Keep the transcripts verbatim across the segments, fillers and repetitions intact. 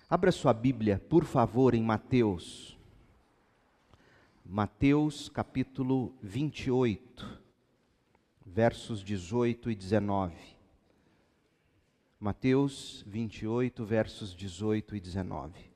Abra sua Bíblia, por favor, em Mateus. Mateus capítulo vinte e oito, versos dezoito e dezenove. Mateus vinte e oito, versos dezoito e dezenove.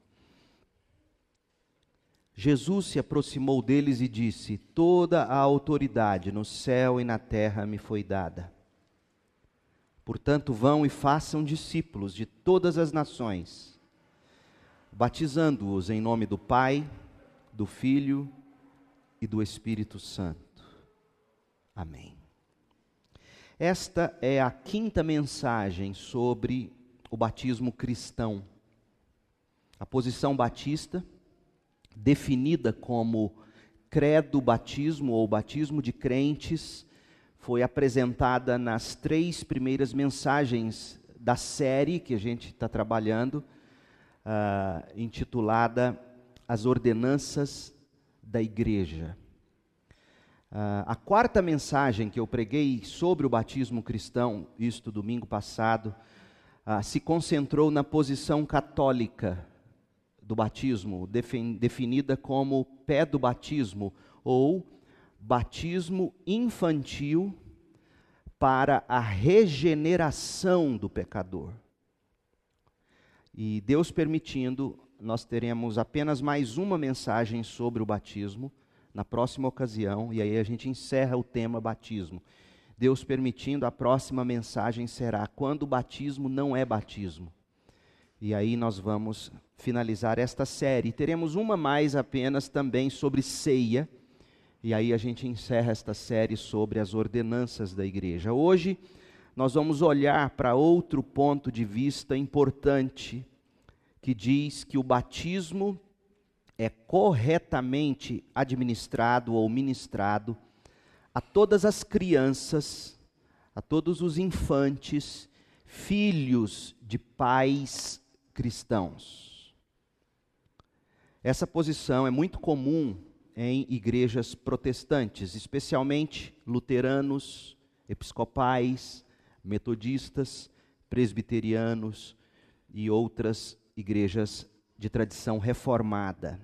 Jesus se aproximou deles e disse: Toda a autoridade no céu e na terra me foi dada. Portanto, vão e façam discípulos de todas as nações, batizando-os em nome do Pai, do Filho e do Espírito Santo. Amém. Esta é a quinta mensagem sobre o batismo cristão. A posição batista, definida como credo batismo ou batismo de crentes, foi apresentada nas três primeiras mensagens da série que a gente está trabalhando, Uh, intitulada As Ordenanças da Igreja. Uh, a quarta mensagem que eu preguei sobre o batismo cristão, isto domingo passado, uh, se concentrou na posição católica do batismo, defin, definida como pé do batismo, ou batismo infantil para a regeneração do pecador. E Deus permitindo, nós teremos apenas mais uma mensagem sobre o batismo na próxima ocasião, e aí a gente encerra o tema batismo. Deus permitindo, a próxima mensagem será quando o batismo não é batismo. E aí nós vamos finalizar esta série. Teremos uma mais apenas também sobre ceia, e aí a gente encerra esta série sobre as ordenanças da igreja. Hoje nós vamos olhar para outro ponto de vista importante, que diz que o batismo é corretamente administrado ou ministrado a todas as crianças, a todos os infantes, filhos de pais cristãos. Essa posição é muito comum em igrejas protestantes, especialmente luteranos, episcopais, metodistas, presbiterianos e outras igrejas de tradição reformada.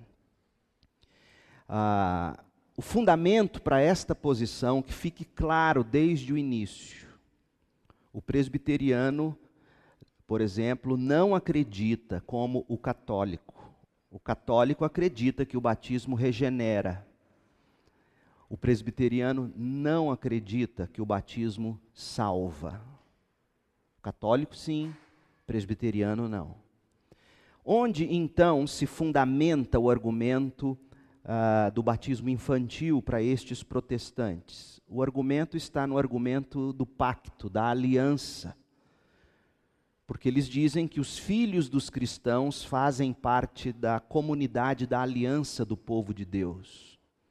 Ah, o fundamento para esta posição, que fique claro desde o início: o presbiteriano, por exemplo, não acredita como o católico. O católico acredita que o batismo regenera. O presbiteriano não acredita que o batismo salva. Católico sim, presbiteriano não. Onde então se fundamenta o argumento uh, do batismo infantil para estes protestantes? O argumento está no argumento do pacto, da aliança. Porque eles dizem que os filhos dos cristãos fazem parte da comunidade da aliança do povo de Deus.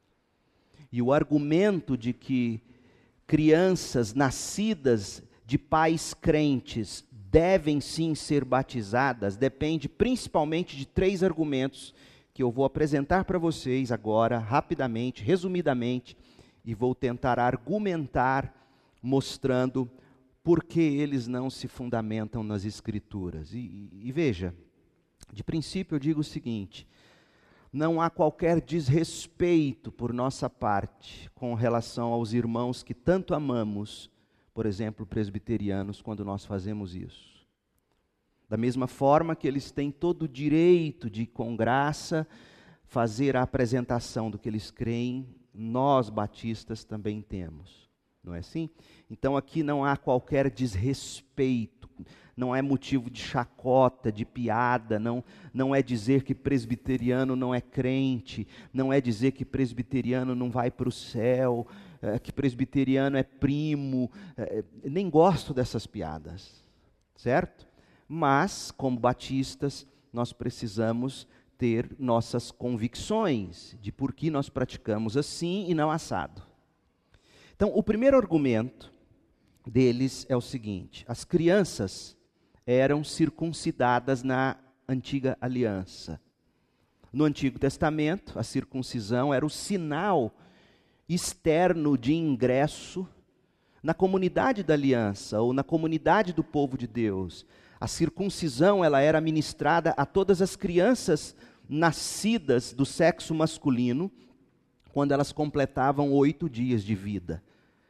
E o argumento de que crianças nascidas de pais crentes devem sim ser batizadas depende principalmente de três argumentos que eu vou apresentar para vocês agora, rapidamente, resumidamente, e vou tentar argumentar, mostrando por que eles não se fundamentam nas Escrituras. E, e, e veja, de princípio eu digo o seguinte: não há qualquer desrespeito por nossa parte com relação aos irmãos que tanto amamos, por exemplo, presbiterianos, quando nós fazemos isso. Da mesma forma que eles têm todo o direito de, com graça, fazer a apresentação do que eles creem, nós batistas também temos. Não é assim? Então aqui não há qualquer desrespeito, não é motivo de chacota, de piada, não, não é dizer que presbiteriano não é crente, não é dizer que presbiteriano não vai para o céu, é, que presbiteriano é primo, é, nem gosto dessas piadas, certo? Mas, como batistas, nós precisamos ter nossas convicções de por que nós praticamos assim e não assado. Então, o primeiro argumento deles é o seguinte: as crianças eram circuncidadas na antiga aliança. No Antigo Testamento, a circuncisão era o sinal externo de ingresso na comunidade da aliança ou na comunidade do povo de Deus. A circuncisão, ela era ministrada a todas as crianças nascidas do sexo masculino, quando elas completavam oito dias de vida.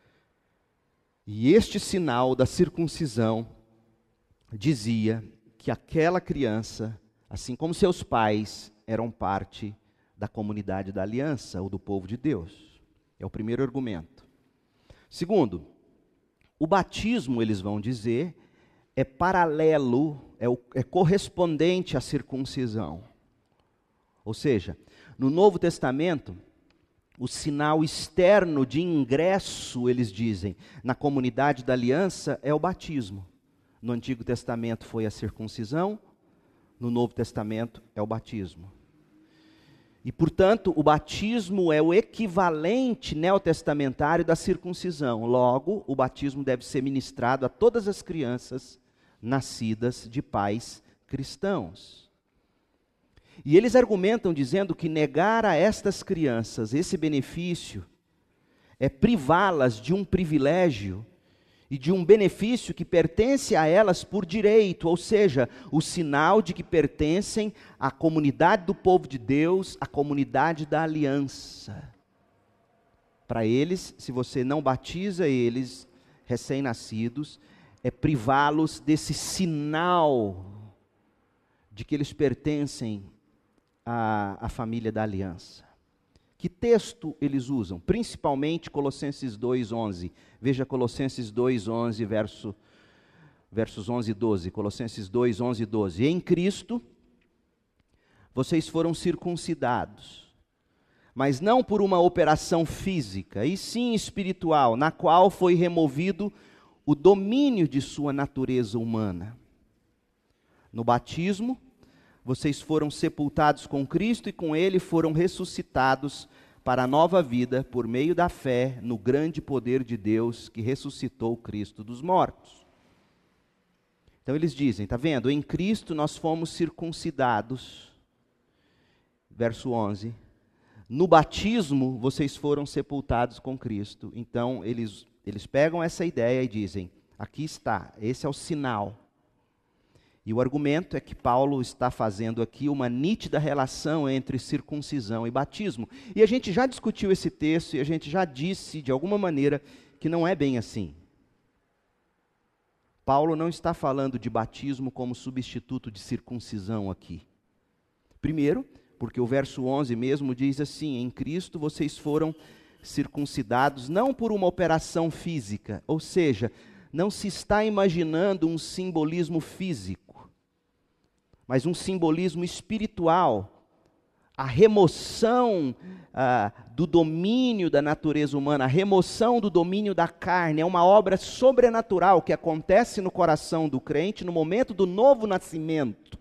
E este sinal da circuncisão dizia que aquela criança, assim como seus pais, eram parte da comunidade da aliança, ou do povo de Deus. É o primeiro argumento. Segundo, o batismo, eles vão dizer, é paralelo, é, o, é correspondente à circuncisão. Ou seja, no Novo Testamento, o sinal externo de ingresso, eles dizem, na comunidade da aliança é o batismo. No Antigo Testamento foi a circuncisão, no Novo Testamento é o batismo. E, portanto, o batismo é o equivalente neotestamentário da circuncisão. Logo, o batismo deve ser ministrado a todas as crianças nascidas de pais cristãos. E eles argumentam dizendo que negar a estas crianças esse benefício é privá-las de um privilégio e de um benefício que pertence a elas por direito, ou seja, o sinal de que pertencem à comunidade do povo de Deus, à comunidade da aliança. Para eles, se você não batiza eles, recém-nascidos, é privá-los desse sinal de que eles pertencem à, à família da aliança. Que texto eles usam? Principalmente Colossenses dois, onze. Veja Colossenses dois, onze, verso, versos onze e doze. Colossenses dois, onze e doze. Em Cristo, vocês foram circuncidados, mas não por uma operação física, e sim espiritual, na qual foi removido o domínio de sua natureza humana. No batismo, vocês foram sepultados com Cristo e com Ele foram ressuscitados para a nova vida por meio da fé no grande poder de Deus que ressuscitou Cristo dos mortos. Então eles dizem, está vendo? Em Cristo nós fomos circuncidados. Verso onze. No batismo vocês foram sepultados com Cristo. Então eles, eles pegam essa ideia e dizem, aqui está, esse é o sinal. E o argumento é que Paulo está fazendo aqui uma nítida relação entre circuncisão e batismo. E a gente já discutiu esse texto e a gente já disse, de alguma maneira, que não é bem assim. Paulo não está falando de batismo como substituto de circuncisão aqui. Primeiro, porque o verso onze mesmo diz assim, em Cristo vocês foram circuncidados não por uma operação física, ou seja, não se está imaginando um simbolismo físico, mas um simbolismo espiritual, a remoção ah, do domínio da natureza humana, a remoção do domínio da carne, é uma obra sobrenatural que acontece no coração do crente no momento do novo nascimento.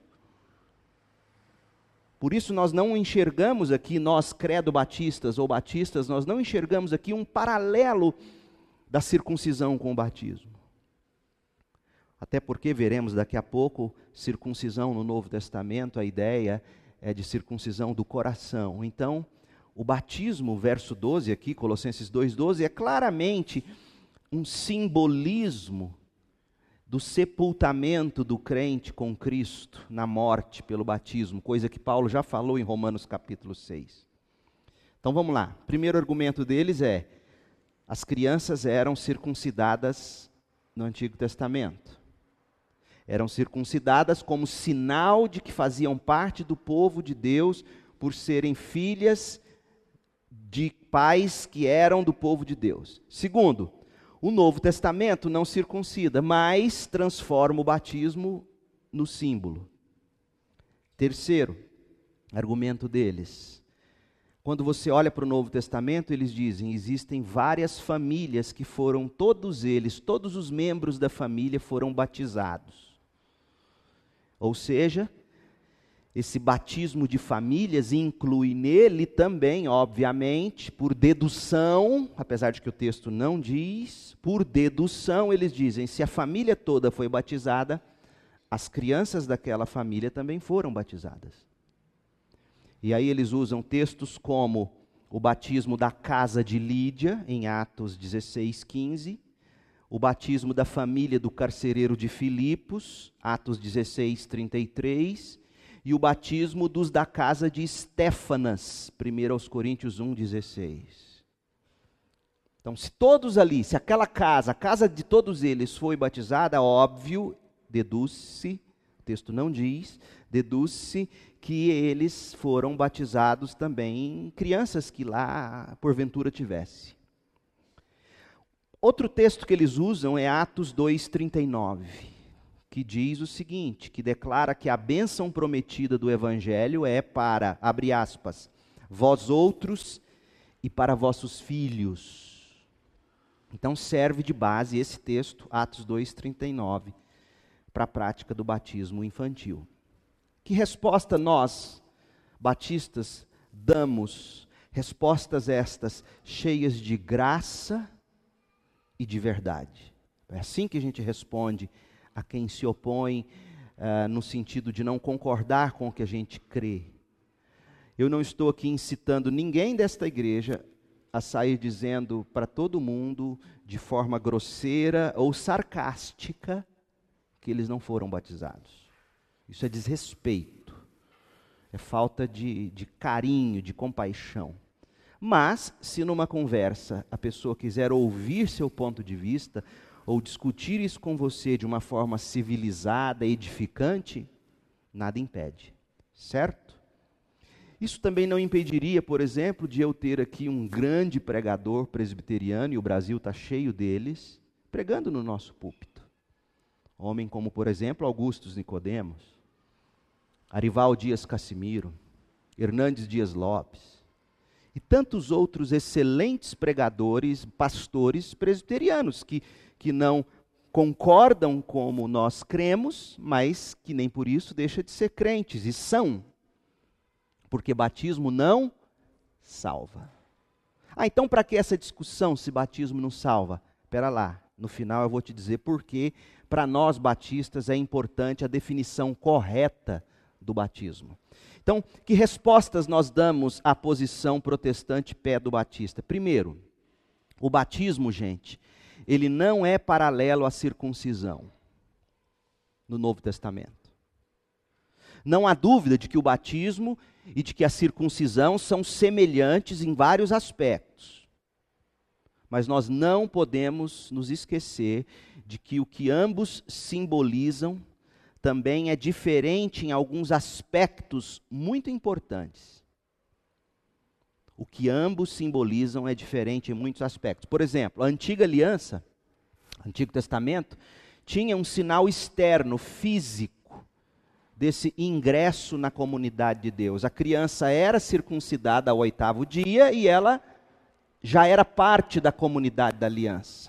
Por isso nós não enxergamos aqui, nós credo-batistas ou batistas, nós não enxergamos aqui um paralelo da circuncisão com o batismo. Até porque veremos daqui a pouco circuncisão no Novo Testamento, a ideia é de circuncisão do coração. Então, o batismo, verso doze aqui, Colossenses dois, doze, é claramente um simbolismo do sepultamento do crente com Cristo na morte pelo batismo, coisa que Paulo já falou em Romanos capítulo seis. Então vamos lá, primeiro argumento deles é, as crianças eram circuncidadas no Antigo Testamento. Eram circuncidadas como sinal de que faziam parte do povo de Deus por serem filhas de pais que eram do povo de Deus. Segundo, o Novo Testamento não circuncida, mas transforma o batismo no símbolo. Terceiro, argumento deles. Quando você olha para o Novo Testamento, eles dizem, existem várias famílias que foram, todos eles, todos os membros da família foram batizados. Ou seja, esse batismo de famílias inclui nele também, obviamente, por dedução, apesar de que o texto não diz, por dedução eles dizem, se a família toda foi batizada, as crianças daquela família também foram batizadas. E aí eles usam textos como o batismo da casa de Lídia, em Atos dezesseis, quinze, o batismo da família do carcereiro de Filipos, Atos dezesseis, trinta e três, e o batismo dos da casa de Estéfanas, primeiro aos Coríntios um, dezesseis. Então, se todos ali, se aquela casa, a casa de todos eles foi batizada, óbvio, deduz-se, o texto não diz, deduz-se que eles foram batizados também, crianças que lá, porventura, tivesse. Outro texto que eles usam é Atos dois, trinta e nove, que diz o seguinte, que declara que a bênção prometida do Evangelho é para, abre aspas, vós outros e para vossos filhos. Então serve de base esse texto, Atos dois, trinta e nove, para a prática do batismo infantil. Que resposta nós, batistas, damos? Respostas estas cheias de graça e de verdade. É assim que a gente responde a quem se opõe uh, no sentido de não concordar com o que a gente crê. Eu não estou aqui incitando ninguém desta igreja a sair dizendo para todo mundo, de forma grosseira ou sarcástica, que eles não foram batizados. Isso é desrespeito, é falta de, de carinho, de compaixão. Mas, se numa conversa a pessoa quiser ouvir seu ponto de vista, ou discutir isso com você de uma forma civilizada, edificante, nada impede, certo? Isso também não impediria, por exemplo, de eu ter aqui um grande pregador presbiteriano, e o Brasil está cheio deles, pregando no nosso púlpito. Homem como, por exemplo, Augustus Nicodemos, Arival Dias Cassimiro, Hernandes Dias Lopes, e tantos outros excelentes pregadores, pastores presbiterianos, que, que não concordam como nós cremos, mas que nem por isso deixam de ser crentes, e são, porque batismo não salva. Ah, então para que essa discussão se batismo não salva? Espera lá, no final eu vou te dizer por que para nós batistas é importante a definição correta do batismo. Então, que respostas nós damos à posição protestante pé do batista? Primeiro, o batismo, gente, ele não é paralelo à circuncisão no Novo Testamento. Não há dúvida de que o batismo e de que a circuncisão são semelhantes em vários aspectos. Mas nós não podemos nos esquecer de que o que ambos simbolizam também é diferente em alguns aspectos muito importantes. O que ambos simbolizam é diferente em muitos aspectos. Por exemplo, a antiga aliança, Antigo Testamento, tinha um sinal externo, físico, desse ingresso na comunidade de Deus. A criança era circuncidada ao oitavo dia e ela já era parte da comunidade da aliança.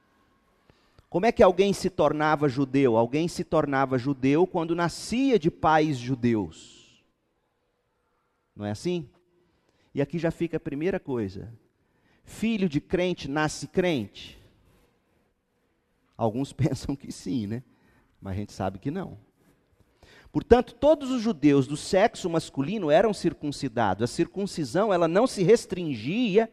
Como é que alguém se tornava judeu? Alguém se tornava judeu quando nascia de pais judeus. Não é assim? E aqui já fica a primeira coisa. Filho de crente nasce crente? Alguns pensam que sim, né? Mas a gente sabe que não. Portanto, todos os judeus do sexo masculino eram circuncidados. A circuncisão, ela não se restringia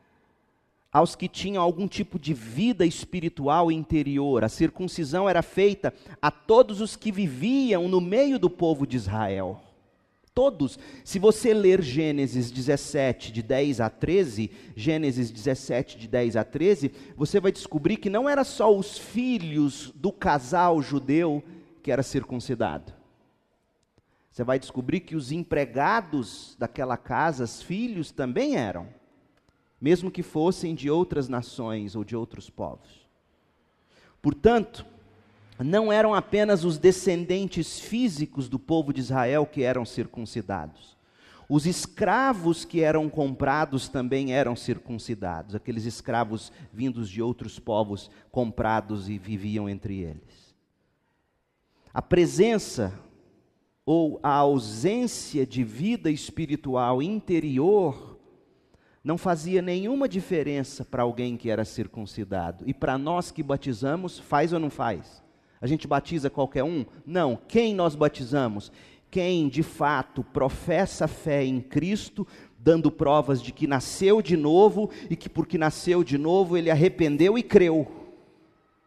aos que tinham algum tipo de vida espiritual interior. A circuncisão era feita a todos os que viviam no meio do povo de Israel. Todos. Se você ler Gênesis dezessete, de dez a treze, Gênesis dezessete, de dez a treze, você vai descobrir que não era só os filhos do casal judeu que era circuncidado. Você vai descobrir que os empregados daquela casa, os filhos, também eram. Mesmo que fossem de outras nações ou de outros povos. Portanto, não eram apenas os descendentes físicos do povo de Israel que eram circuncidados. Os escravos que eram comprados também eram circuncidados. Aqueles escravos vindos de outros povos comprados e viviam entre eles. A presença ou a ausência de vida espiritual interior não fazia nenhuma diferença para alguém que era circuncidado. E para nós que batizamos, faz ou não faz? A gente batiza qualquer um? Não. Quem nós batizamos? Quem de fato professa fé em Cristo, dando provas de que nasceu de novo e que porque nasceu de novo ele arrependeu e creu.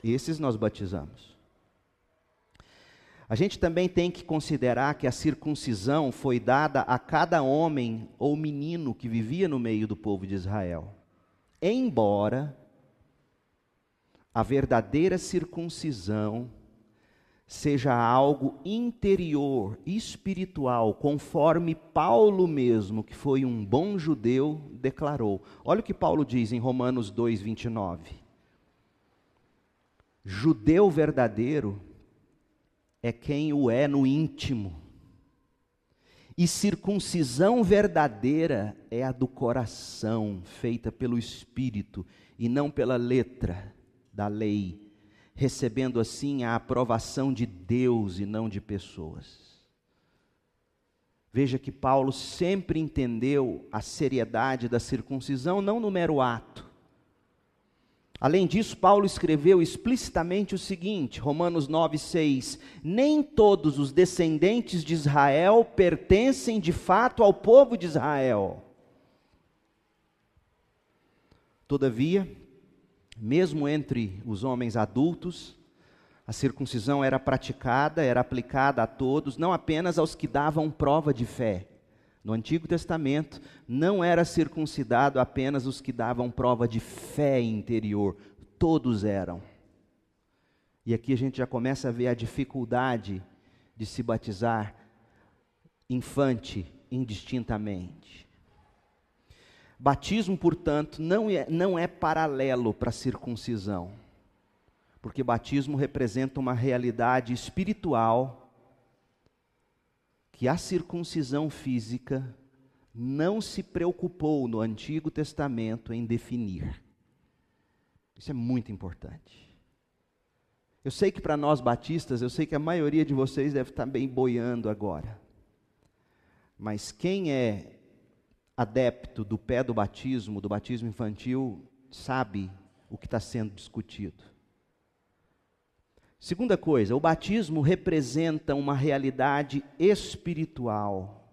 Esses nós batizamos. A gente também tem que considerar que a circuncisão foi dada a cada homem ou menino que vivia no meio do povo de Israel. Embora a verdadeira circuncisão seja algo interior, espiritual, conforme Paulo mesmo, que foi um bom judeu, declarou. Olha o que Paulo diz em Romanos dois, vinte e nove. Judeu verdadeiro é quem o é no íntimo, e circuncisão verdadeira é a do coração, feita pelo Espírito e não pela letra da lei, recebendo assim a aprovação de Deus e não de pessoas. Veja que Paulo sempre entendeu a seriedade da circuncisão, não no mero ato. Além disso, Paulo escreveu explicitamente o seguinte, Romanos nove, seis, nem todos os descendentes de Israel pertencem de fato ao povo de Israel. Todavia, mesmo entre os homens adultos, a circuncisão era praticada, era aplicada a todos, não apenas aos que davam prova de fé. No Antigo Testamento, não era circuncidado apenas os que davam prova de fé interior, todos eram. E aqui a gente já começa a ver a dificuldade de se batizar infante indistintamente. Batismo, portanto, não é, não é paralelo para a circuncisão, porque batismo representa uma realidade espiritual que a circuncisão física não se preocupou no Antigo Testamento em definir. Isso é muito importante. Eu sei que para nós batistas, eu sei que a maioria de vocês deve estar bem boiando agora. Mas quem é adepto do pé do batismo, do batismo infantil, sabe o que está sendo discutido. Segunda coisa, o batismo representa uma realidade espiritual.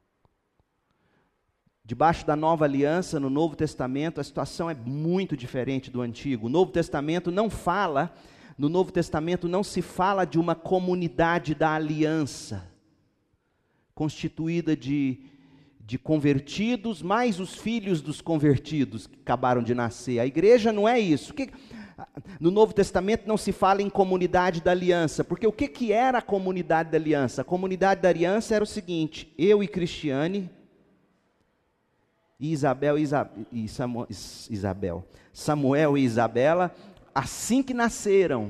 Debaixo da nova aliança, no Novo Testamento, a situação é muito diferente do Antigo. O Novo Testamento não fala, no Novo Testamento não se fala de uma comunidade da aliança, constituída de, de convertidos, mais os filhos dos convertidos que acabaram de nascer. A igreja não é isso. Que, no Novo Testamento não se fala em comunidade da aliança, porque o que, que era a comunidade da aliança? A comunidade da aliança era o seguinte, eu e Cristiane, e Isabel e, Isa, e Samu, Isabel, Samuel e Isabela, assim que nasceram,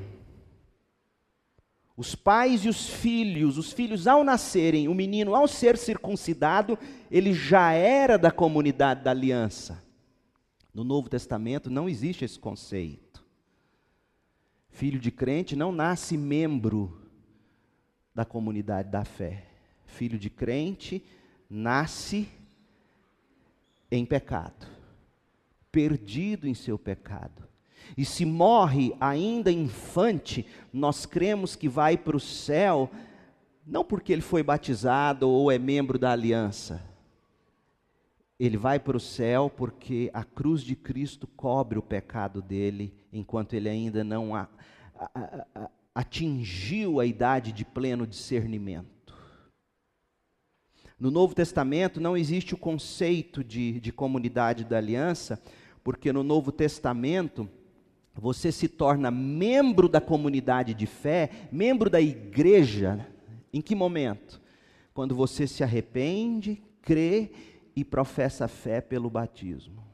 os pais e os filhos, os filhos ao nascerem, o menino ao ser circuncidado, ele já era da comunidade da aliança. No Novo Testamento não existe esse conceito. Filho de crente não nasce membro da comunidade da fé. Filho de crente nasce em pecado, perdido em seu pecado. E se morre ainda infante, nós cremos que vai para o céu, não porque ele foi batizado ou é membro da aliança. Ele vai para o céu porque a cruz de Cristo cobre o pecado dele, enquanto ele ainda não a, a, a, atingiu a idade de pleno discernimento. No Novo Testamento não existe o conceito de, de comunidade da aliança, porque no Novo Testamento você se torna membro da comunidade de fé, membro da igreja, em que momento? Quando você se arrepende, crê e professa a fé pelo batismo.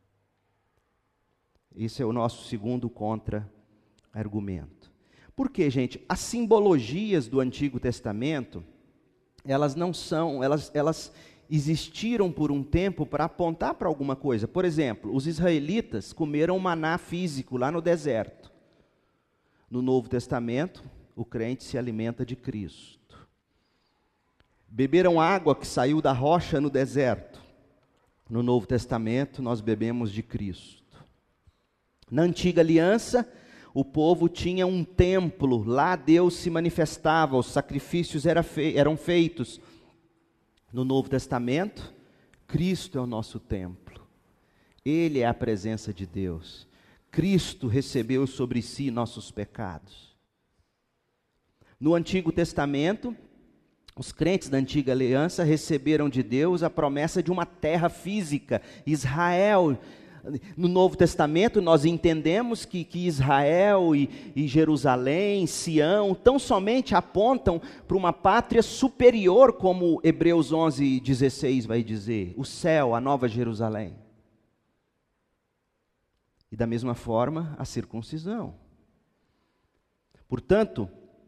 Esse é o nosso segundo contra-argumento. Por quê, gente? As simbologias do Antigo Testamento, elas não são, elas, elas existiram por um tempo para apontar para alguma coisa. Por exemplo, os israelitas comeram maná físico lá no deserto. No Novo Testamento, o crente se alimenta de Cristo. Beberam água que saiu da rocha no deserto. No Novo Testamento, nós bebemos de Cristo. Na antiga aliança, o povo tinha um templo, lá Deus se manifestava, os sacrifícios era fe- eram feitos. No Novo Testamento, Cristo é o nosso templo. Ele é a presença de Deus. Cristo recebeu sobre si nossos pecados. No Antigo Testamento, os crentes da antiga aliança receberam de Deus a promessa de uma terra física, Israel. No Novo Testamento nós entendemos que, que Israel e, e Jerusalém, Sião, tão somente apontam para uma pátria superior, como Hebreus onze, dezesseis vai dizer, o céu, a nova Jerusalém. E da mesma forma, a circuncisão. Portanto,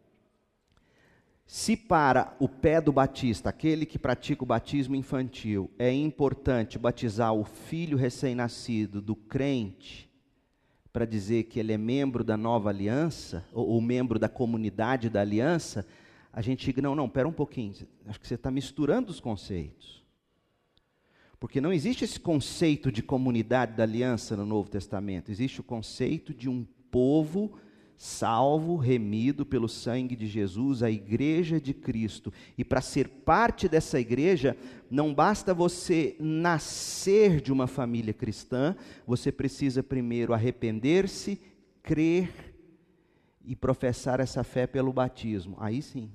se para o pé do batista, aquele que pratica o batismo infantil, é importante batizar o filho recém-nascido do crente, para dizer que ele é membro da nova aliança, ou, ou membro da comunidade da aliança, a gente diz, não, não, pera um pouquinho, acho que você está misturando os conceitos. Porque não existe esse conceito de comunidade da aliança no Novo Testamento, existe o conceito de um povo salvo, remido pelo sangue de Jesus, a igreja de Cristo. E para ser parte dessa igreja, não basta você nascer de uma família cristã, você precisa primeiro arrepender-se, crer e professar essa fé pelo batismo. Aí sim.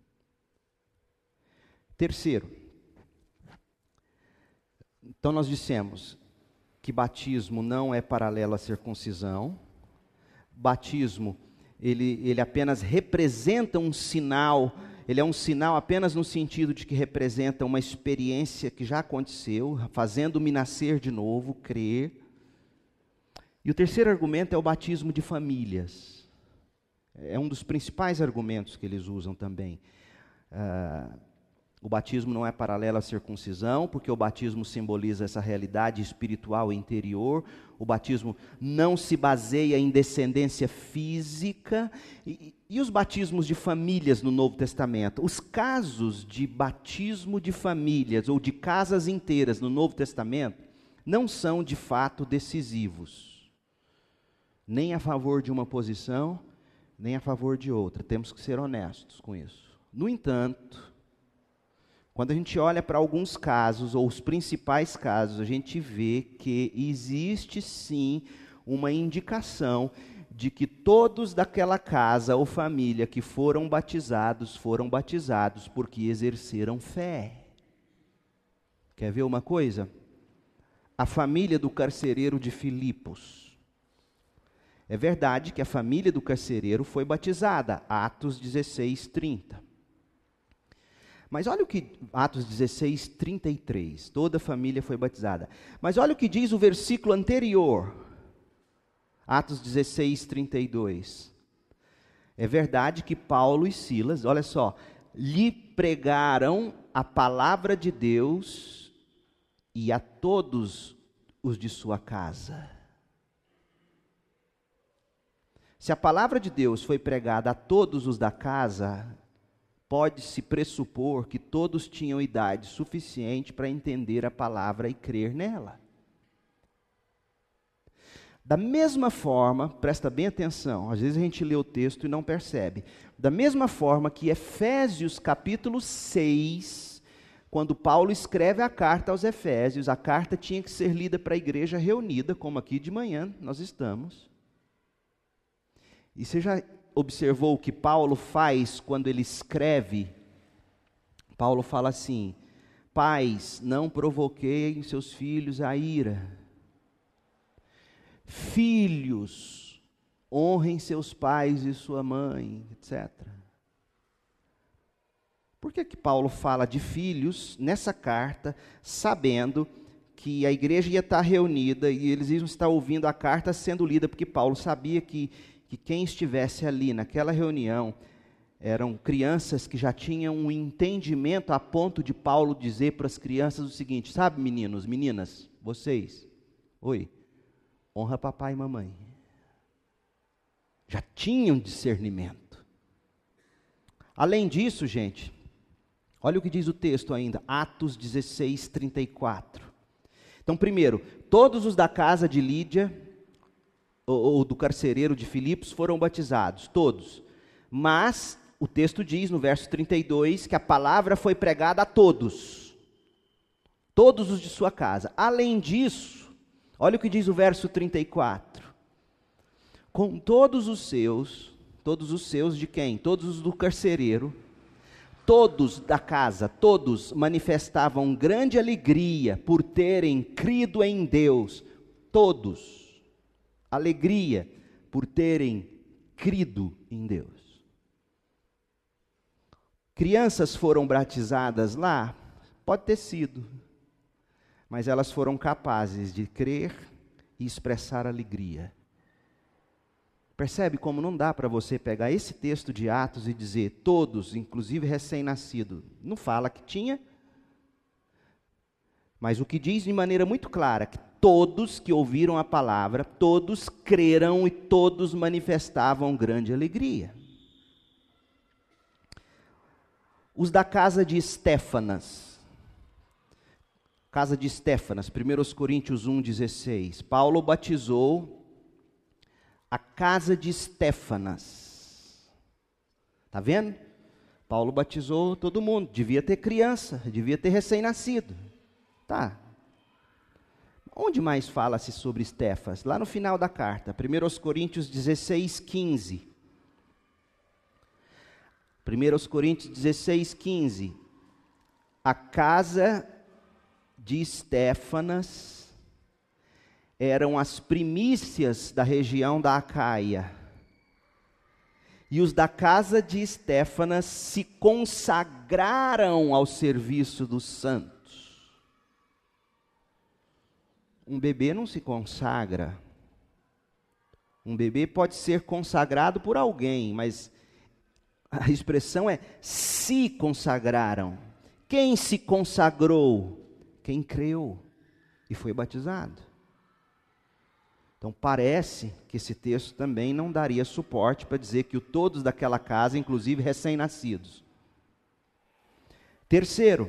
Terceiro, então nós dissemos que batismo não é paralelo à circuncisão. Batismo, ele, ele apenas representa um sinal, ele é um sinal apenas no sentido de que representa uma experiência que já aconteceu, fazendo-me nascer de novo, crer. E o terceiro argumento é o batismo de famílias. É um dos principais argumentos que eles usam também. Ah, o batismo não é paralelo à circuncisão, porque o batismo simboliza essa realidade espiritual interior. O batismo não se baseia em descendência física. E, e os batismos de famílias no Novo Testamento? Os casos de batismo de famílias ou de casas inteiras no Novo Testamento não são de fato decisivos. Nem a favor de uma posição, nem a favor de outra. Temos que ser honestos com isso. No entanto, quando a gente olha para alguns casos, ou os principais casos, a gente vê que existe sim uma indicação de que todos daquela casa ou família que foram batizados, foram batizados porque exerceram fé. Quer ver uma coisa? A família do carcereiro de Filipos. É verdade que a família do carcereiro foi batizada, Atos dezesseis, trinta. Mas olha o que, Atos dezesseis, trinta e três, toda a família foi batizada. Mas olha o que diz o versículo anterior, Atos dezesseis, trinta e dois. É verdade que Paulo e Silas, olha só, lhe pregaram a palavra de Deus e a todos os de sua casa. Se a palavra de Deus foi pregada a todos os da casa, pode-se pressupor que todos tinham idade suficiente para entender a palavra e crer nela. Da mesma forma, presta bem atenção, às vezes a gente lê o texto e não percebe. Da mesma forma que Efésios capítulo seis, quando Paulo escreve a carta aos Efésios, a carta tinha que ser lida para a igreja reunida, como aqui de manhã nós estamos. E você já observou o que Paulo faz quando ele escreve? Paulo fala assim: pais, não provoqueiem seus filhos a ira. Filhos, honrem seus pais e sua mãe, etcétera. Por que que Paulo fala de filhos nessa carta, sabendo que a igreja ia estar reunida e eles iam estar ouvindo a carta sendo lida, porque Paulo sabia que que quem estivesse ali naquela reunião eram crianças que já tinham um entendimento a ponto de Paulo dizer para as crianças o seguinte: sabe, meninos, meninas, vocês, oi, honra papai e mamãe. Já tinham discernimento. Além disso, gente, olha o que diz o texto ainda, Atos dezesseis, trinta e quatro. Então, primeiro, todos os da casa de Lídia, ou do carcereiro de Filipos, foram batizados, todos. Mas o texto diz no verso trinta e dois que a palavra foi pregada a todos, todos os de sua casa. Além disso, olha o que diz o verso trinta e quatro. com todos os seus, todos os seus de quem? Todos os do carcereiro, todos da casa, todos manifestavam grande alegria por terem crido em Deus, todos, alegria por terem crido em Deus. Crianças foram batizadas lá? Pode ter sido, mas elas foram capazes de crer e expressar alegria. Percebe como não dá para você pegar esse texto de Atos e dizer todos, inclusive recém-nascido, não fala que tinha, mas o que diz de maneira muito clara, que todos que ouviram a palavra, todos creram e todos manifestavam grande alegria. Os da casa de Estéfanas, casa de Estéfanas, primeira Coríntios um, dezesseis, Paulo batizou a casa de Estéfanas. Está vendo? Paulo batizou todo mundo, devia ter criança, devia ter recém-nascido. Tá. Onde mais fala-se sobre Estéfanas? Lá no final da carta, primeira Coríntios dezesseis, quinze. primeira Coríntios dezesseis, quinze. A casa de Estéfanas eram as primícias da região da Acaia. E os da casa de Estéfanas se consagraram ao serviço dos santos. Um bebê não se consagra. Um bebê pode ser consagrado por alguém, mas a expressão é se consagraram. Quem se consagrou? Quem creu e foi batizado. Então parece que esse texto também não daria suporte para dizer que o todos daquela casa, inclusive recém-nascidos. Terceiro,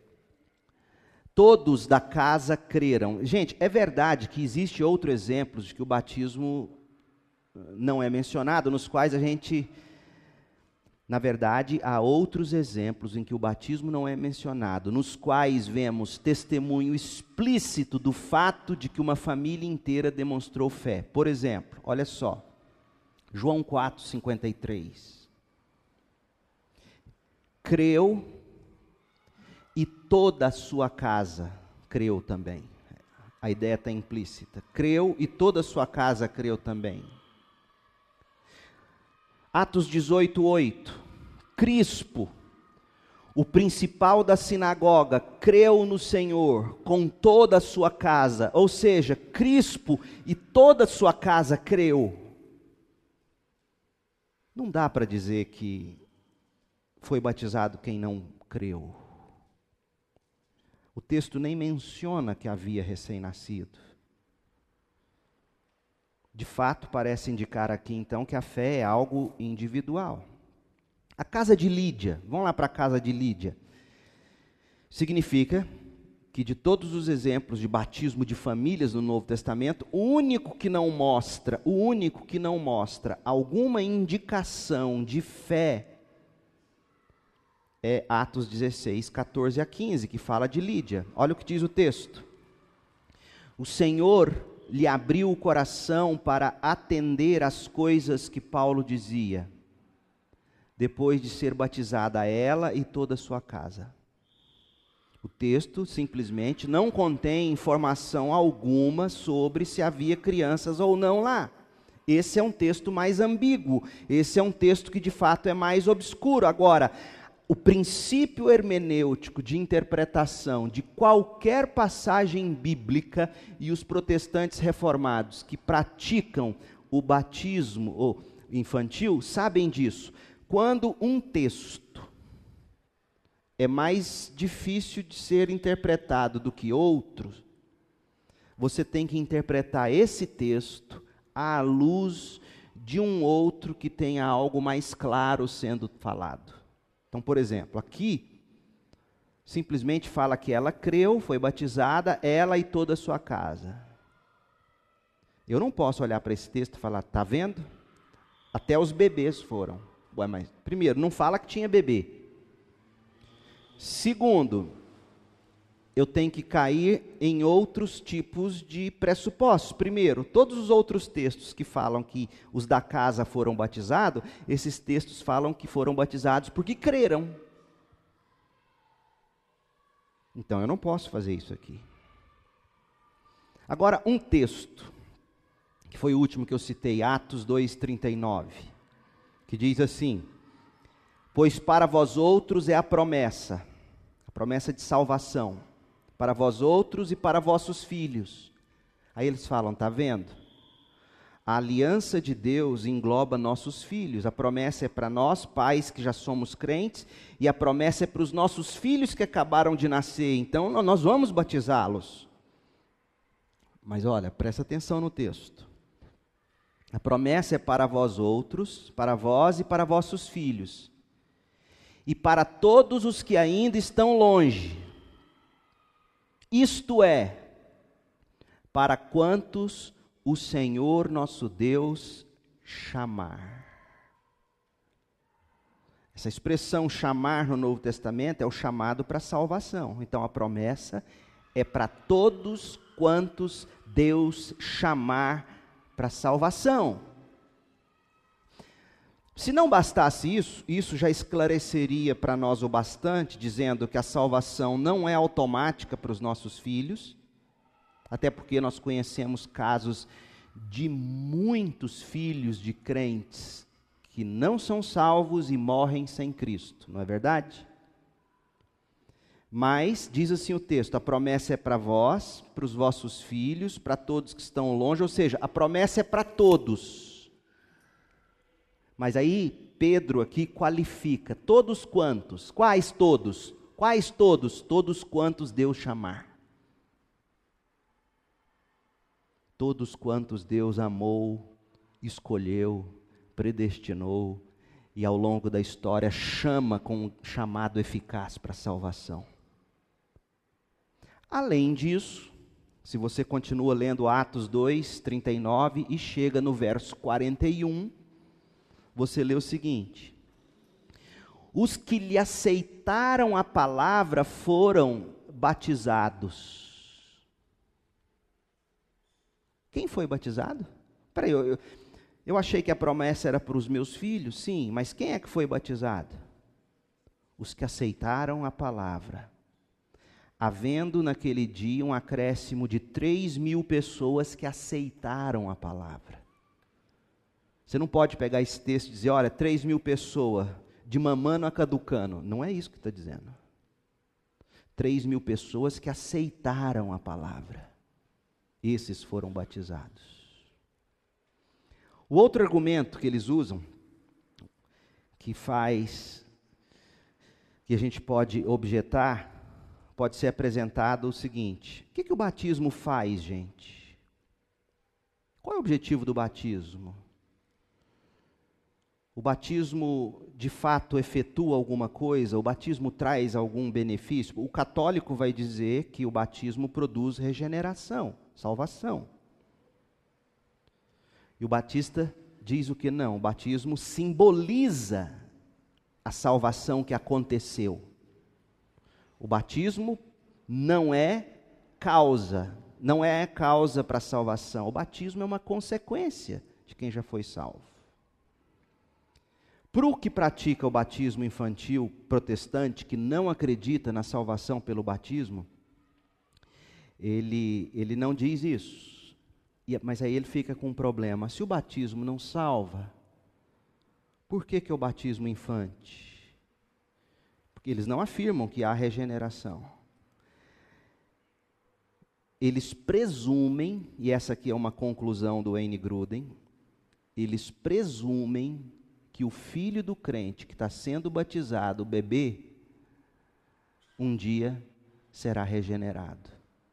todos da casa creram. Gente, é verdade que existe outro exemplo de que o batismo não é mencionado, nos quais a gente, na verdade, há outros exemplos em que o batismo não é mencionado, nos quais vemos testemunho explícito do fato de que uma família inteira demonstrou fé. Por exemplo, olha só, João quatro, cinquenta e três. Creu e toda a sua casa creu também. A ideia está implícita. Creu e toda a sua casa creu também. Atos dezoito, oito. Crispo, o principal da sinagoga, creu no Senhor com toda a sua casa. Ou seja, Crispo e toda a sua casa creu. Não dá para dizer que foi batizado quem não creu. O texto nem menciona que havia recém-nascido. De fato, parece indicar aqui então que a fé é algo individual. A casa de Lídia, vamos lá para a casa de Lídia. Significa que de todos os exemplos de batismo de famílias no Novo Testamento, o único que não mostra, o único que não mostra alguma indicação de fé é Atos dezesseis, catorze a quinze, que fala de Lídia. Olha o que diz o texto. O Senhor lhe abriu o coração para atender às coisas que Paulo dizia, depois de ser batizada ela e toda a sua casa. O texto simplesmente não contém informação alguma sobre se havia crianças ou não lá. Esse é um texto mais ambíguo, esse é um texto que de fato é mais obscuro. Agora, o princípio hermenêutico de interpretação de qualquer passagem bíblica, e os protestantes reformados que praticam o batismo infantil sabem disso. Quando um texto é mais difícil de ser interpretado do que outros, você tem que interpretar esse texto à luz de um outro que tenha algo mais claro sendo falado. Então, por exemplo, aqui, simplesmente fala que ela creu, foi batizada, ela e toda a sua casa. Eu não posso olhar para esse texto e falar, está vendo? Até os bebês foram. Ué, mas, primeiro, não fala que tinha bebê. Segundo, eu tenho que cair em outros tipos de pressupostos. Primeiro, todos os outros textos que falam que os da casa foram batizados, esses textos falam que foram batizados porque creram. Então eu não posso fazer isso aqui. Agora, um texto, que foi o último que eu citei, Atos dois, trinta e nove, que diz assim: pois para vós outros é a promessa, a promessa de salvação, para vós outros e para vossos filhos. Aí eles falam, está vendo? A aliança de Deus engloba nossos filhos. A promessa é para nós, pais que já somos crentes, e a promessa é para os nossos filhos que acabaram de nascer. Então nós vamos batizá-los. Mas olha, presta atenção no texto. A promessa é para vós outros, para vós e para vossos filhos, e para todos os que ainda estão longe. Isto é, para quantos o Senhor nosso Deus chamar. Essa expressão chamar no Novo Testamento é o chamado para a salvação. Então a promessa é para todos quantos Deus chamar para a salvação. Se não bastasse isso, isso já esclareceria para nós o bastante, dizendo que a salvação não é automática para os nossos filhos, até porque nós conhecemos casos de muitos filhos de crentes que não são salvos e morrem sem Cristo, não é verdade? Mas, diz assim o texto, a promessa é para vós, para os vossos filhos, para todos que estão longe, ou seja, a promessa é para todos. Mas aí, Pedro aqui qualifica, todos quantos? Quais todos? Quais todos? Todos quantos Deus chamar. Todos quantos Deus amou, escolheu, predestinou e ao longo da história chama com um chamado eficaz para a salvação. Além disso, se você continua lendo Atos dois, trinta e nove e chega no verso quarenta e um, você lê o seguinte: os que lhe aceitaram a palavra foram batizados. Quem foi batizado? Peraí, eu, eu, eu achei que a promessa era para os meus filhos, sim, mas quem é que foi batizado? Os que aceitaram a palavra. Havendo naquele dia um acréscimo de três mil pessoas que aceitaram a palavra. Você não pode pegar esse texto e dizer, olha, três mil pessoas, de mamano a caducano. Não é isso que está dizendo. Três mil pessoas que aceitaram a palavra. Esses foram batizados. O outro argumento que eles usam, que faz, que a gente pode objetar, pode ser apresentado o seguinte: o que, que o batismo faz, gente? Qual é o objetivo do batismo? O batismo de fato efetua alguma coisa? O batismo traz algum benefício? O católico vai dizer que o batismo produz regeneração, salvação. E o batista diz o que não? O batismo simboliza a salvação que aconteceu. O batismo não é causa, não é causa para a salvação. O batismo é uma consequência de quem já foi salvo. Para o que pratica o batismo infantil protestante, que não acredita na salvação pelo batismo, ele, ele não diz isso. E, mas aí ele fica com um problema. Se o batismo não salva, por que, que é o batismo infante? Porque eles não afirmam que há regeneração. Eles presumem, e essa aqui é uma conclusão do Wayne Grudem, eles presumem que o filho do crente que está sendo batizado, o bebê, um dia será regenerado.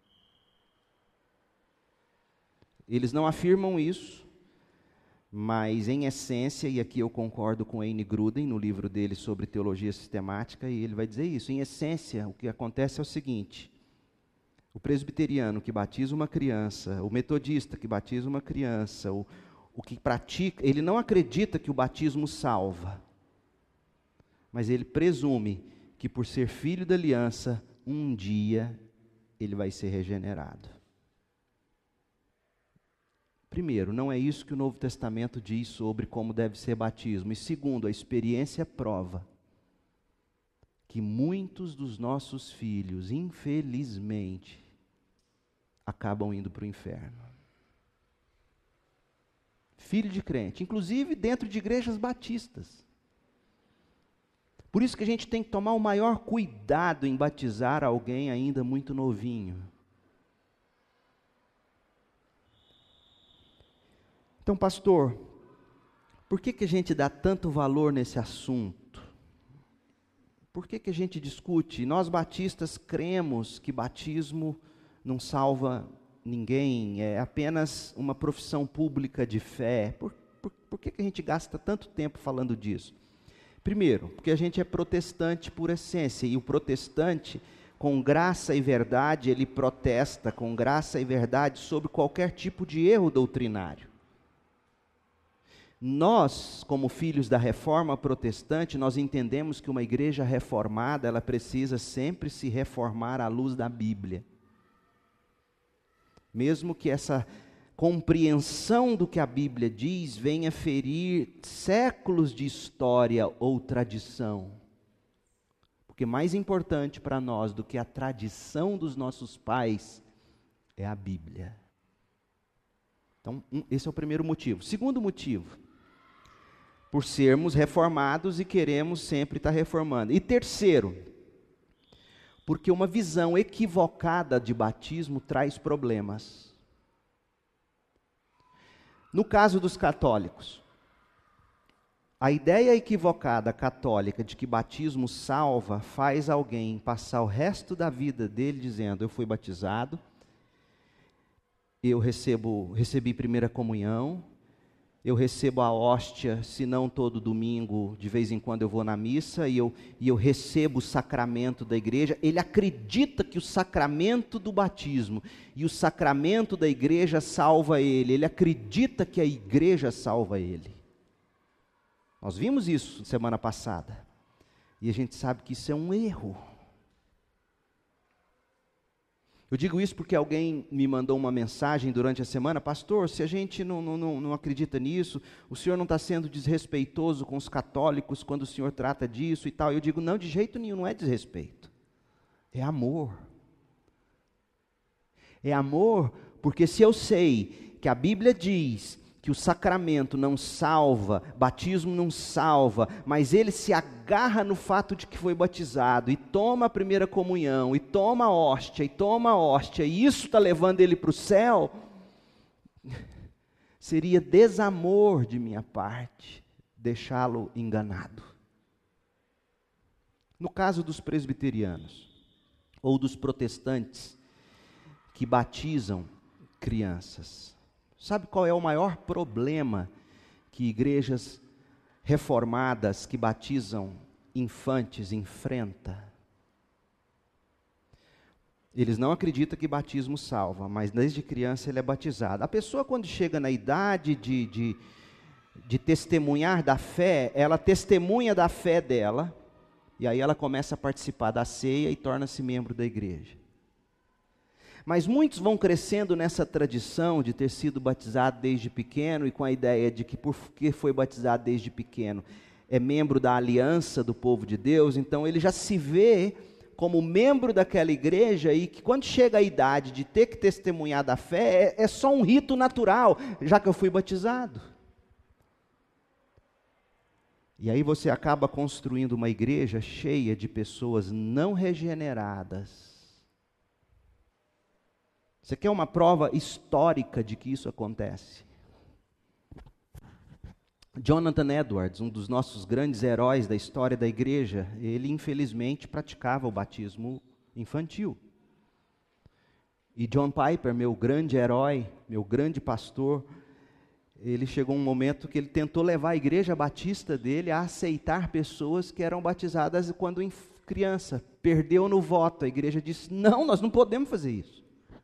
Eles não afirmam isso, mas em essência, e aqui eu concordo com Wayne Grudem, no livro dele sobre teologia sistemática, e ele vai dizer isso, em essência, o que acontece é o seguinte: o presbiteriano que batiza uma criança, o metodista que batiza uma criança, o O que pratica, ele não acredita que o batismo salva, mas ele presume que por ser filho da aliança, um dia ele vai ser regenerado. Primeiro, não é isso que o Novo Testamento diz sobre como deve ser batismo. E segundo, a experiência prova que muitos dos nossos filhos, infelizmente, acabam indo para o inferno. Filho de crente, inclusive dentro de igrejas batistas. Por isso que a gente tem que tomar o maior cuidado em batizar alguém ainda muito novinho. Então, pastor, por que que a gente dá tanto valor nesse assunto? Por que que a gente discute? Nós batistas cremos que batismo não salva ninguém, é apenas uma profissão pública de fé. Por, por, por que que a gente gasta tanto tempo falando disso? Primeiro, porque a gente é protestante por essência, e o protestante, com graça e verdade, ele protesta com graça e verdade sobre qualquer tipo de erro doutrinário. Nós, como filhos da reforma protestante, nós entendemos que uma igreja reformada, ela precisa sempre se reformar à luz da Bíblia. Mesmo que essa compreensão do que a Bíblia diz venha ferir séculos de história ou tradição. Porque mais importante para nós do que a tradição dos nossos pais é a Bíblia. Então, um, esse é o primeiro motivo. Segundo motivo, por sermos reformados e queremos sempre estar reformando. E terceiro, porque uma visão equivocada de batismo traz problemas. No caso dos católicos, a ideia equivocada católica de que batismo salva faz alguém passar o resto da vida dele dizendo: eu fui batizado, eu recebo, recebi primeira comunhão, eu recebo a hóstia, se não todo domingo, de vez em quando eu vou na missa, e eu, e eu recebo o sacramento da igreja. Ele acredita que o sacramento do batismo e o sacramento da igreja salva ele, ele acredita que a igreja salva ele. Nós vimos isso semana passada, e a gente sabe que isso é um erro. Eu digo isso porque alguém me mandou uma mensagem durante a semana: pastor, se a gente não, não, não acredita nisso, o senhor não está sendo desrespeitoso com os católicos quando o senhor trata disso e tal. Eu digo: não, de jeito nenhum, não é desrespeito, é amor. É amor, porque se eu sei que a Bíblia diz que o sacramento não salva, batismo não salva, mas ele se agarra no fato de que foi batizado, e toma a primeira comunhão, e toma a hóstia, e toma a hóstia, e isso está levando ele para o céu, seria desamor de minha parte deixá-lo enganado. No caso dos presbiterianos, ou dos protestantes, que batizam crianças, sabe qual é o maior problema que igrejas reformadas que batizam infantes enfrentam? Eles não acreditam que batismo salva, mas desde criança ele é batizado. A pessoa, quando chega na idade de, de, de testemunhar da fé, ela testemunha da fé dela, e aí ela começa a participar da ceia e torna-se membro da igreja. Mas muitos vão crescendo nessa tradição de ter sido batizado desde pequeno, e com a ideia de que porque foi batizado desde pequeno é membro da aliança do povo de Deus, então ele já se vê como membro daquela igreja, e que quando chega a idade de ter que testemunhar da fé, é, é só um rito natural, já que eu fui batizado. E aí você acaba construindo uma igreja cheia de pessoas não regeneradas. Você quer uma prova histórica de que isso acontece? Jonathan Edwards, um dos nossos grandes heróis da história da igreja, ele infelizmente praticava o batismo infantil. E John Piper, meu grande herói, meu grande pastor, ele chegou um momento que ele tentou levar a igreja batista dele a aceitar pessoas que eram batizadas quando criança. Perdeu no voto, a igreja disse: não, nós não podemos fazer isso.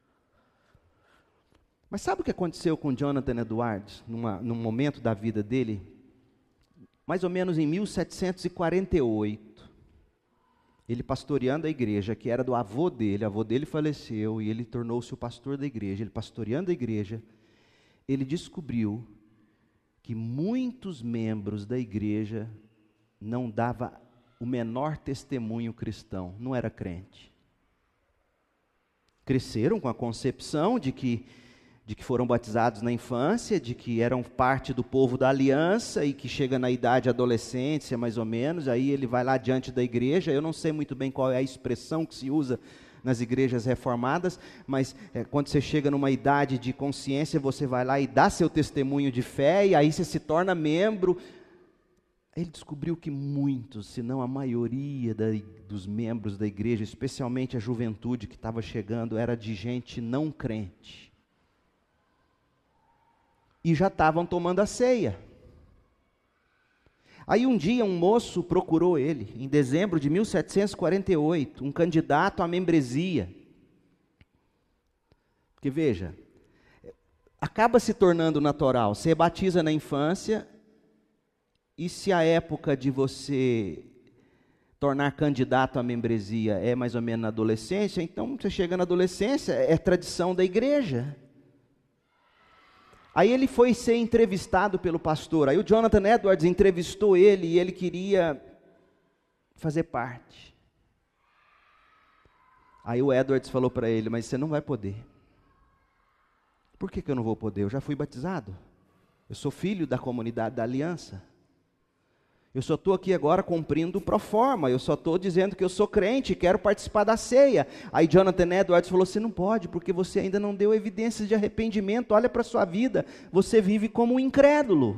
Mas sabe o que aconteceu com Jonathan Edwards, numa, num momento da vida dele? Mais ou menos em mil setecentos e quarenta e oito, ele pastoreando a igreja, que era do avô dele, o avô dele faleceu e ele tornou-se o pastor da igreja, ele pastoreando a igreja, ele descobriu que muitos membros da igreja não davam o menor testemunho cristão, não era crente. Cresceram com a concepção de que, de que foram batizados na infância, de que eram parte do povo da aliança e que chega na idade adolescência, mais ou menos, aí ele vai lá diante da igreja. Eu não sei muito bem qual é a expressão que se usa nas igrejas reformadas, mas é, quando você chega numa idade de consciência, você vai lá e dá seu testemunho de fé, e aí você se torna membro. Ele descobriu que muitos, se não a maioria da, dos membros da igreja, especialmente a juventude que estava chegando, era de gente não crente. E já estavam tomando a ceia. Aí um dia um moço procurou ele, em dezembro de mil setecentos e quarenta e oito, um candidato à membresia. Porque veja, acaba se tornando natural, você batiza na infância, e se a época de você tornar candidato à membresia é mais ou menos na adolescência, então você chega na adolescência, é tradição da igreja. Aí ele foi ser entrevistado pelo pastor, aí o Jonathan Edwards entrevistou ele e ele queria fazer parte. Aí o Edwards falou para ele, mas você não vai poder. Por que que eu não vou poder? Eu já fui batizado, eu sou filho da comunidade da aliança. Eu só estou aqui agora cumprindo pro forma, eu só estou dizendo que eu sou crente e quero participar da ceia. Aí Jonathan Edwards falou, você não pode, porque você ainda não deu evidências de arrependimento, olha para a sua vida, você vive como um incrédulo.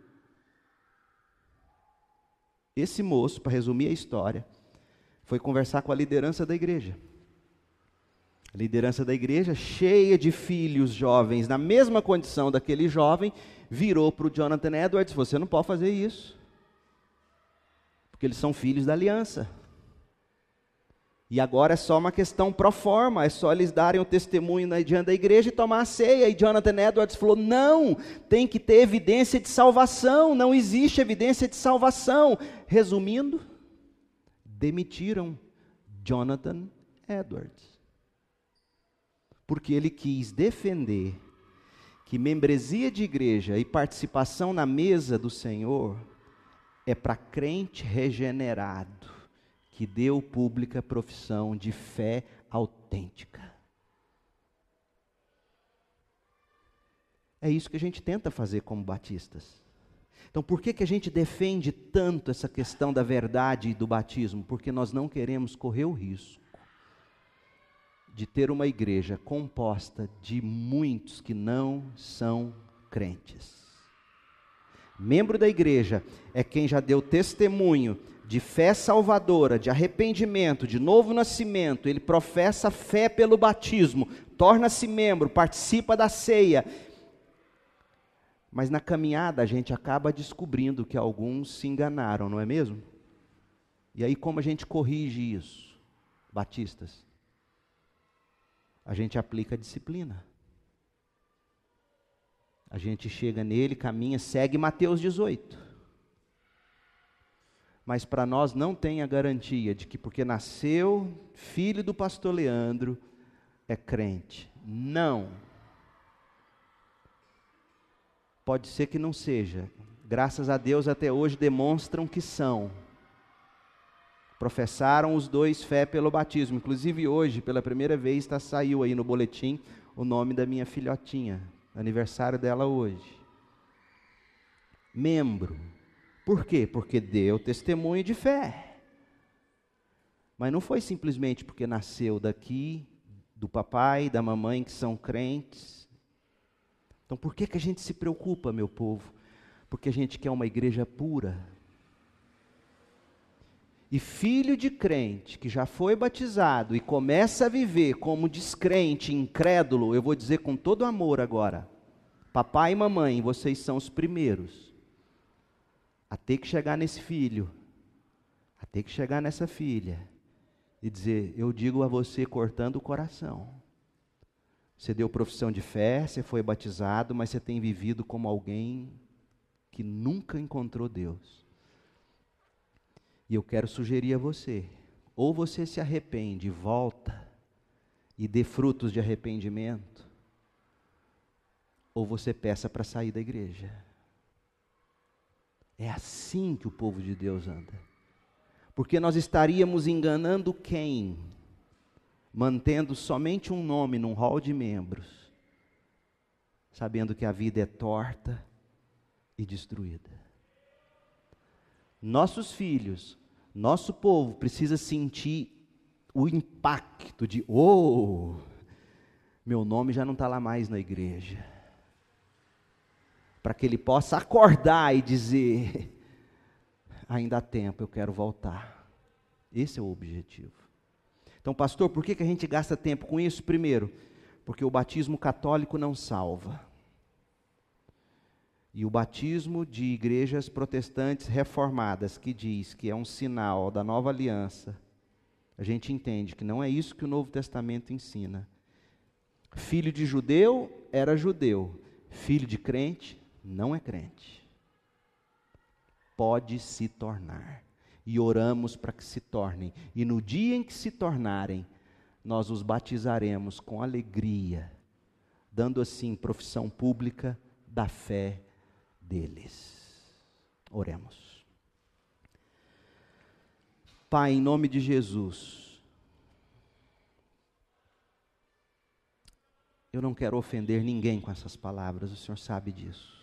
Esse moço, para resumir a história, foi conversar com a liderança da igreja. A liderança da igreja, cheia de filhos jovens, na mesma condição daquele jovem, virou para o Jonathan Edwards, você não pode fazer isso. Porque eles são filhos da aliança. E agora é só uma questão pro forma, é só eles darem o testemunho na diante da igreja e tomar a ceia. E Jonathan Edwards falou, não, tem que ter evidência de salvação, não existe evidência de salvação. Resumindo, demitiram Jonathan Edwards. Porque ele quis defender que membresia de igreja e participação na mesa do Senhor é para crente regenerado, que deu pública profissão de fé autêntica. É isso que a gente tenta fazer como batistas. Então por que que a gente defende tanto essa questão da verdade e do batismo? Porque nós não queremos correr o risco de ter uma igreja composta de muitos que não são crentes. Membro da igreja é quem já deu testemunho de fé salvadora, de arrependimento, de novo nascimento. Ele professa fé pelo batismo, torna-se membro, participa da ceia. Mas na caminhada a gente acaba descobrindo que alguns se enganaram, não é mesmo? E aí como a gente corrige isso, batistas? A gente aplica a disciplina. A gente chega nele, caminha, segue Mateus dezoito. Mas para nós não tem a garantia de que porque nasceu filho do pastor Leandro, é crente. Não. Pode ser que não seja. Graças a Deus até hoje demonstram que são. Professaram os dois fé pelo batismo. Inclusive hoje, pela primeira vez, tá, saiu aí no boletim o nome da minha filhotinha. Aniversário dela hoje. Membro. Por quê? Porque deu testemunho de fé. Mas não foi simplesmente porque nasceu daqui, do papai, da mamãe que são crentes. Então por que que a gente se preocupa, meu povo? Porque a gente quer uma igreja pura. E filho de crente que já foi batizado e começa a viver como descrente, incrédulo, eu vou dizer com todo amor agora, papai e mamãe, vocês são os primeiros a ter que chegar nesse filho, a ter que chegar nessa filha e dizer, eu digo a você cortando o coração, você deu profissão de fé, você foi batizado, mas você tem vivido como alguém que nunca encontrou Deus. E eu quero sugerir a você, ou você se arrepende, volta e dê frutos de arrependimento, ou você peça para sair da igreja. É assim que o povo de Deus anda. Porque nós estaríamos enganando quem? Mantendo somente um nome num hall de membros, sabendo que a vida é torta e destruída. Nossos filhos, nosso povo precisa sentir o impacto de, oh, meu nome já não está lá mais na igreja. Para que ele possa acordar e dizer, ainda há tempo, eu quero voltar. Esse é o objetivo. Então, pastor, por que que a gente gasta tempo com isso? Primeiro, porque o batismo católico não salva. E o batismo de igrejas protestantes reformadas, que diz que é um sinal da nova aliança, a gente entende que não é isso que o Novo Testamento ensina. Filho de judeu era judeu, filho de crente não é crente. Pode se tornar. E oramos para que se tornem. E no dia em que se tornarem, nós os batizaremos com alegria, dando assim profissão pública da fé deles. Oremos. Pai, em nome de Jesus, eu não quero ofender ninguém com essas palavras, o Senhor sabe disso.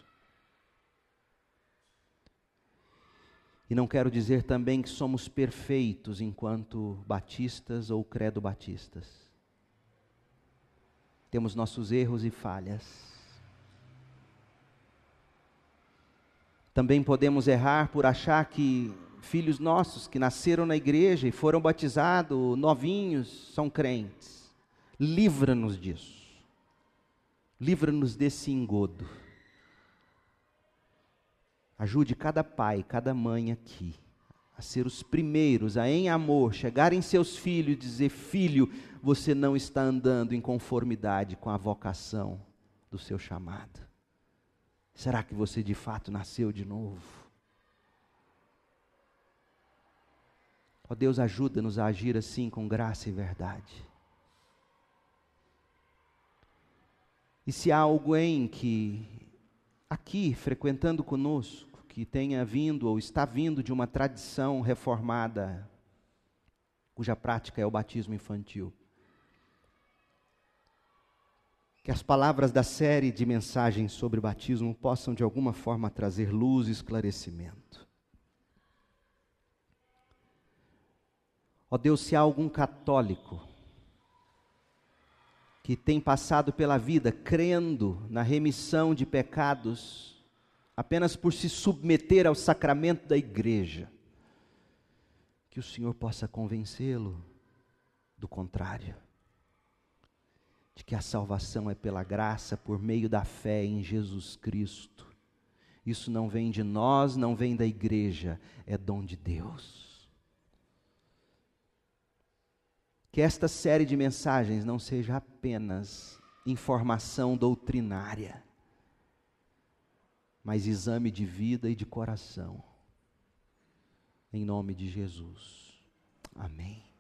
E não quero dizer também que somos perfeitos enquanto batistas ou credo-batistas. Temos nossos erros e falhas. Também podemos errar por achar que filhos nossos que nasceram na igreja e foram batizados, novinhos, são crentes. Livra-nos disso. Livra-nos desse engodo. Ajude cada pai, cada mãe aqui a ser os primeiros a, em amor, chegar em seus filhos e dizer: filho, você não está andando em conformidade com a vocação do seu chamado. Será que você de fato nasceu de novo? Ó Deus, ajuda-nos a agir assim com graça e verdade. E se há alguém que aqui, frequentando conosco, que tenha vindo ou está vindo de uma tradição reformada, cuja prática é o batismo infantil, que as palavras da série de mensagens sobre batismo possam de alguma forma trazer luz e esclarecimento. Ó Deus, se há algum católico que tem passado pela vida crendo na remissão de pecados apenas por se submeter ao sacramento da igreja, que o Senhor possa convencê-lo do contrário, de que a salvação é pela graça, por meio da fé em Jesus Cristo. Isso não vem de nós, não vem da igreja, é dom de Deus. Que esta série de mensagens não seja apenas informação doutrinária, mas exame de vida e de coração. Em nome de Jesus. Amém.